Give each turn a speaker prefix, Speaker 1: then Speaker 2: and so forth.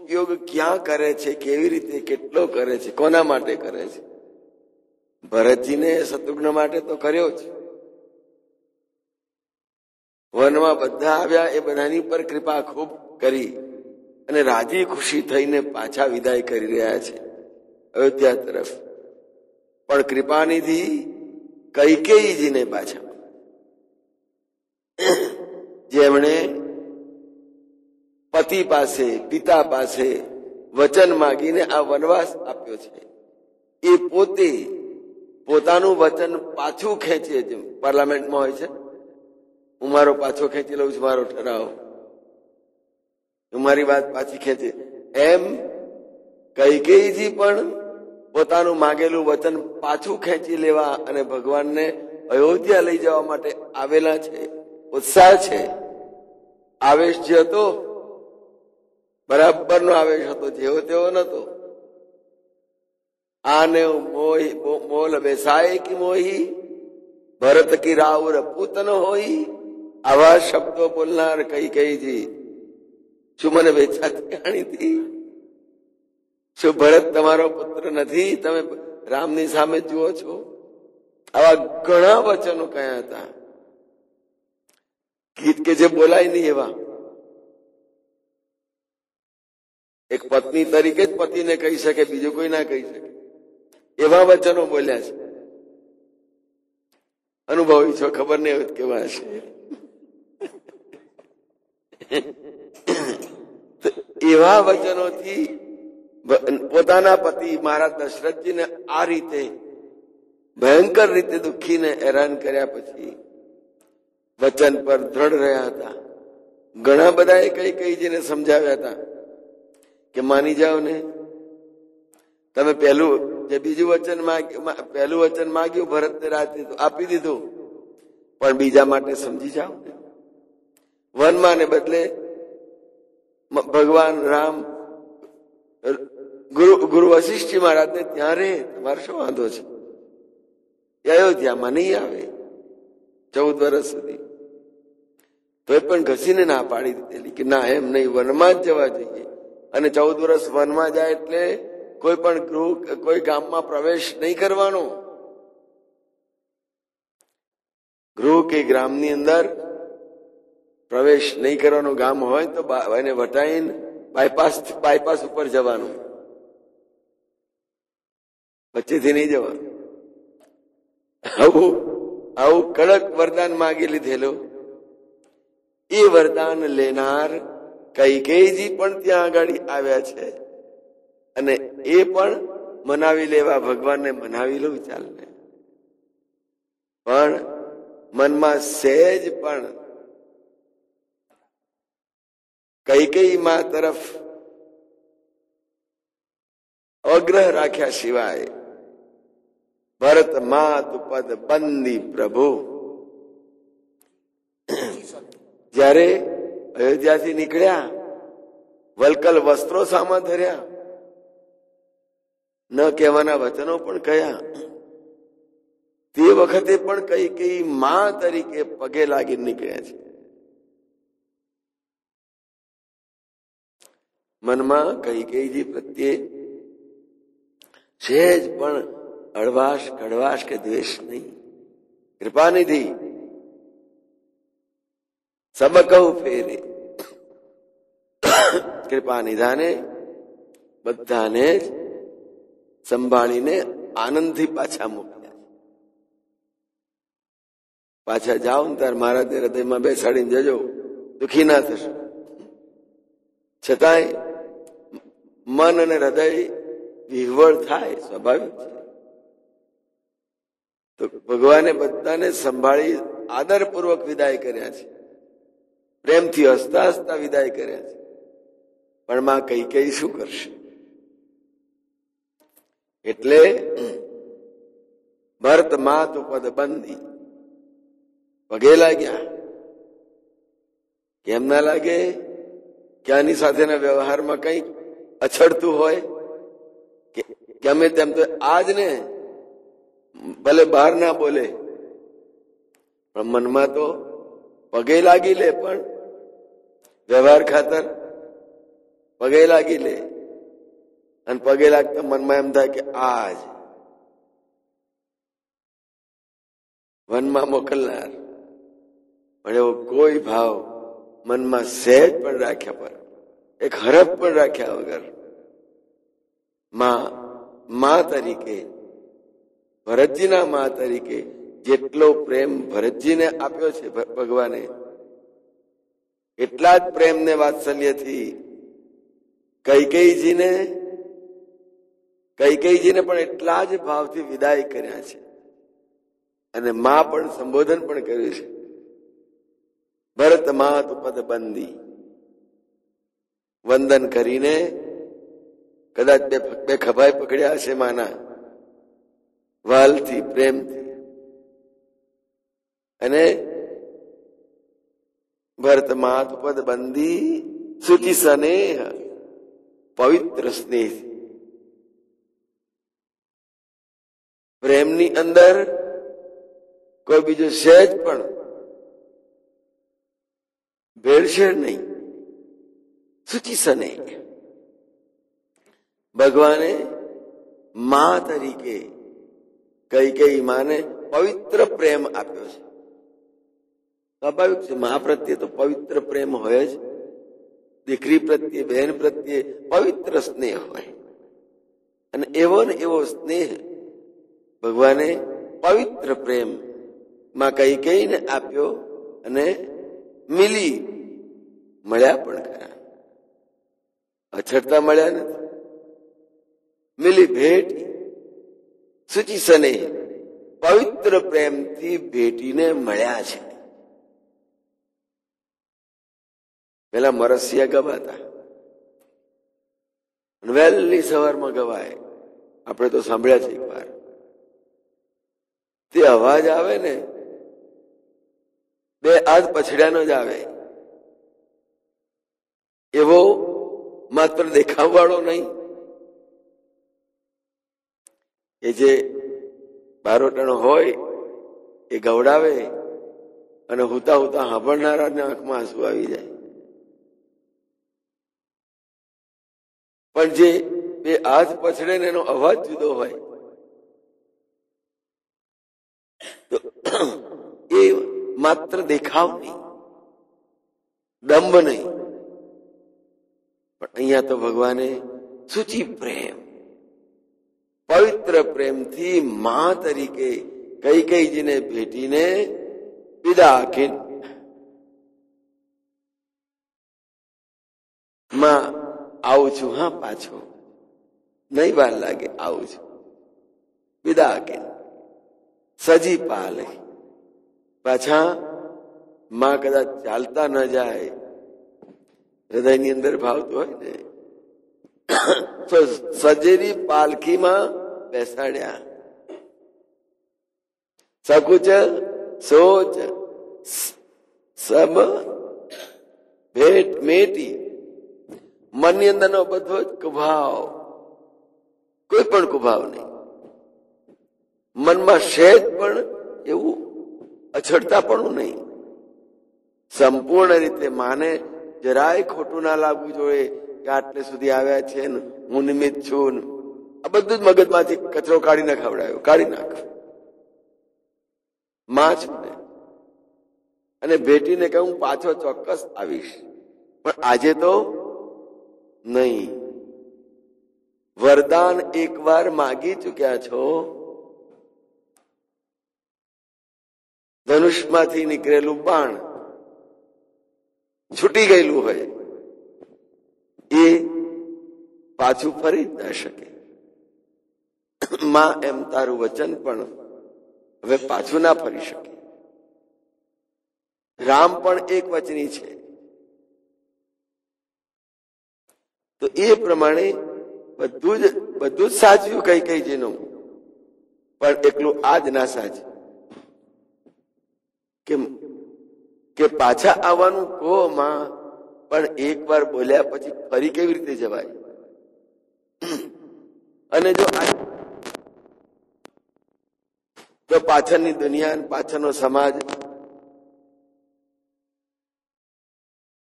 Speaker 1: ઉપયોગ ક્યાં કરે છે, કેવી રીતે, કેટલો કરે છે, કોના માટે કરે છે? ભરતજીને શત્રુઘ્ન માટે તો કર્યો જ. વનમાં બધા આવ્યા, એ બધાની પર કૃપા ખૂબ કરી અને રાજી ખુશી થઈને પાછા વિદાય કરી રહ્યા છે અયોધ્યા તરફ. પણ કૃપાનિધિ કૈકેયીજીને પાછા, જેમણે પતિ પાસે, પિતા પાસે વચન માગીને આ વનવાસ આપ્યો છે, એ પોતે પોતાનું વચન પાછું ખેંચે. જેમ પાર્લામેન્ટમાં હોય છે, હું મારો પાછો ખેંચી લઉં છું, મારો ઠરાવ, હું મારી વાત પાછી ખેંચે, એમ કૈકેયીજી પણ પોતાનું માગેલું વચન પાછું ખેંચી લેવા અને ભગવાનને અયોધ્યા લઈ જવા માટે આવેલા છે. ઉત્સાહ છે, આવેશ જે હતો બરાબરનો આવેશ હતો, જેવો તેવો નતો. આને મોલ બેસાય કે મોહી, ભરત કી રાઉર પૂતન હોઈ. આવા શબ્દો બોલનાર કૈકેયીજી, શું મને વેચાતી જાણીતી? શું ભરત તમારો પુત્ર નથી? તમે રામની સામે જુઓ છો? આવા ઘણા વચનો કયા હતા, ગીત કે જે બોલાય નહીં એવા. એક પત્ની તરીકે જ પતિને કહી શકે, બીજું કોઈ ના કહી શકે, એવા વચનો બોલ્યા છે. અનુભવી છો, ખબર નહીં હોય કેવા હશે. એવા વચનોથી પોતાના પતિ મહારાજ દશરથજીને આ રીતે ભયંકર રીતે દુઃખીને હેરાન કર્યા પછી વચન પર દ્રઢ રહ્યા હતા. ઘણા બધા કૈકેયીજીને સમજાવ્યા હતા કે માની જાઓ ને, તમે બીજું વચન પહેલું વચન માગ્યું, ભરતને આપી દીધું, પણ બીજા માટે સમજી જાઓ. વનમાં ને બદલે ભગવાન રામ ગુરુ વશિષ્ઠજી મહારાજને ત્યાં રહે, તમારે શું વાંધો છે? અયોધ્યામાં નહીં આવે 14 વર્ષ સુધી. તો એ પણ ઘસીને ના પાડી દીધેલી કે ના, એમ નહીં, વનમાં જ જવા જોઈએ. અને 14 વર્ષ વનમાં જાય એટલે કોઈ પણ ગૃહ, કોઈ ગામમાં પ્રવેશ નહીં કરવાનો. ગૃહ કે ગ્રામની અંદર પ્રવેશ નહીં કરવાનો. ગામ હોય તો એને વટાઈને બાયપાસ ઉપર જવાનું, વચ્ચેથી નહીં જવાનું. આવું કડક વરદાન માગી લીધેલું. એ વરદાન લેનાર કૈકેયીજી પણ ત્યાં આગળ આવ્યા છે અને એ પણ મનાવી લેવા ભગવાનને મનાવી લઉં ચાલને. પણ મનમાં સહેજ પણ કૈકેયી માં તરફ અગ્રહ રાખ્યા સિવાય ભરત માતુ પદ બંદી પ્રભુ. જ્યારે અયોધ્યાથી નીકળ્યા, વલકલ વસ્ત્રો સામા ધર્યા, ન કહેવાના વચનો પણ કહ્યા. તે વખતે પણ કૈકેયી માં તરીકે પગે લાગી નીકળ્યા છે. મનમાં કૈકેયીજી પ્રત્યે સહેજ પણ અળવાશ, કડવાશ કે દ્વેષ નહીં. કૃપાનિધિ સબકહુ ફેરે, કૃપાનિધાને બધાને જ સંભાળીને આનંદથી પાછા મોકલ્યા. પાછા જાઓ ને તાર મહારાજને હૃદયમાં બેસાડીને જજો, દુઃખી ના થશો. છતાંય મન અને હૃદય વિહવળ થાય, સ્વાભાવિક છે. તો ભગવાને બધાને સંભાળી આદરપૂર્વક વિદાય કર્યા છે, પ્રેમથી હસતા હસતા વિદાય કર્યા છે. પણ માં કૈકેયી શું કરશે? એટલે ભરત માતુ પદ બંદી, પગે લાગ્યા. કેમ ના લાગે? કે આની સાથેના વ્યવહારમાં કઈ અછડતું હોય કે ગમે તેમ તો આજ ને ભલે બહાર ના બોલે પણ મનમાં તો પગે લાગી લે. પણ વ્યવહાર ખાતર પગે લાગી લે અને પગે લાગતા મનમાં એમ થાય કે આજ વનમાં મોકલનાર, પણ એવો કોઈ ભાવ મનમાં સહેજ પણ રાખ્યા પર, એક હરફ પણ રાખ્યા વગર મા તરીકે, ભરતજીના મા તરીકે જેટલો પ્રેમ ભરતજીને આપ્યો છે ભગવાને, એટલા જ પ્રેમને વાત્સલ્યથી કૈકેયીજીને પણ એટલા જ ભાવથી વિદાય કર્યા છે. અને મા પણ સંબોધન પણ કર્યું છે, ભરત માત પદ બંદી. વંદન કરીને કદાચ બે ખભાઈ પકડ્યા હશે માના, વાલથી, પ્રેમથી. અને ભરત માત પદ બંદી શુચિ સ્નેહ, પવિત્ર સ્નેહ. પ્રેમની અંદર કોઈ બીજું સહેજ પણ ભેળસેળ નહીં. શુચિ સ્નેહ. ભગવાને મા તરીકે કૈકેયી માને પવિત્ર પ્રેમ આપ્યો છે. સ્વાભાવિક છે, મા પ્રત્યે તો પવિત્ર પ્રેમ હોય જ, દીકરી પ્રત્યે, બહેન પ્રત્યે પવિત્ર સ્નેહ હોય. અને એવો ને એવો સ્નેહ ભગવાને પવિત્ર પ્રેમ માં કૈકેયીને આપ્યો. અને મળ્યા પણ ખરા, અછડતા મળ્યા નથી. મિલી ભેટ, શુચિ સ્નેહ, પવિત્ર પ્રેમથી ભેટીને મળ્યા છે. પેલા મરસિયા ગવાતા, વહેલી સવારમાં ગવાય, આપણે તો સાંભળ્યા છે એક વાર. તે અવાજ આવે ને, બે હાથ પછડાનો જ આવે. એવો માત્ર દેખાવવાળો નહીં, એ જે બારોટણો હોય એ ગવડાવે અને હુતા હુતા સાંભળનારાને આંખમાં આંસુ આવી જાય. પણ જે બે હાથ પછડે ને એનો અવાજ જુદો હોય, તો એ માત્ર દેખાવ નહીં, દંભ નહીં, પણ અહીંયા તો ભગવાને શુચિ પ્રેમ, પવિત્ર પ્રેમથી મા તરીકે કૈકેયીજીને ભેટીને વિદા આપી. માં આવું છું, હા પાછો, નહીં વાર લાગે, આવું છું. વિદા આપી સજી પાલે. પાછા માં કદાચ ચાલતા ન જાય, હૃદયની અંદર ભાવતું હોય ને, તો સજેરી પાલખીમાં બેસાડ્યા. સકુચ સોચ સબ ભેટ મેટી. મનની અંદરનો બધો જ કુભાવ, કોઈ પણ કુભાવ નહીં, મનમાં સહેજ પણ એવું અછડતા પણ નહીં. સંપૂર્ણ રીતે માને જરાય ખોટું ના લાગવું જોઈએ કે આટલે સુધી આવ્યા છે ને હું નિમિત્ત છું. આ બધું જ મગજમાંથી કચરો કાઢી નખાવડાયો, કાઢી નાખ. માં છું ને, અને ભેટીને કહું પાછો ચોક્કસ આવીશ, પણ આજે તો નહીં. વરદાન એકવાર માગી ચુક્યા છો, ધનુષમાંથી નીકળેલું બાણ છૂટી ગયેલું હોય એ પાછું ફરી જ ના શકે. માં એમ તારું વચન પણ હવે પાછું ના ફરી શકે. રામ પણ એક વચની છે, તો એ પ્રમાણે બધું જ સાચવ્યું કૈકેયીજીનું, પણ એકલું આ જ ના સાચવ્યું કે પાછા આવવાનું કહો માં, પણ એક વાર બોલ્યા પછી ફરી કેવી રીતે જવાય? અને જો તો પાછળની દુનિયા, પાછળનો સમાજ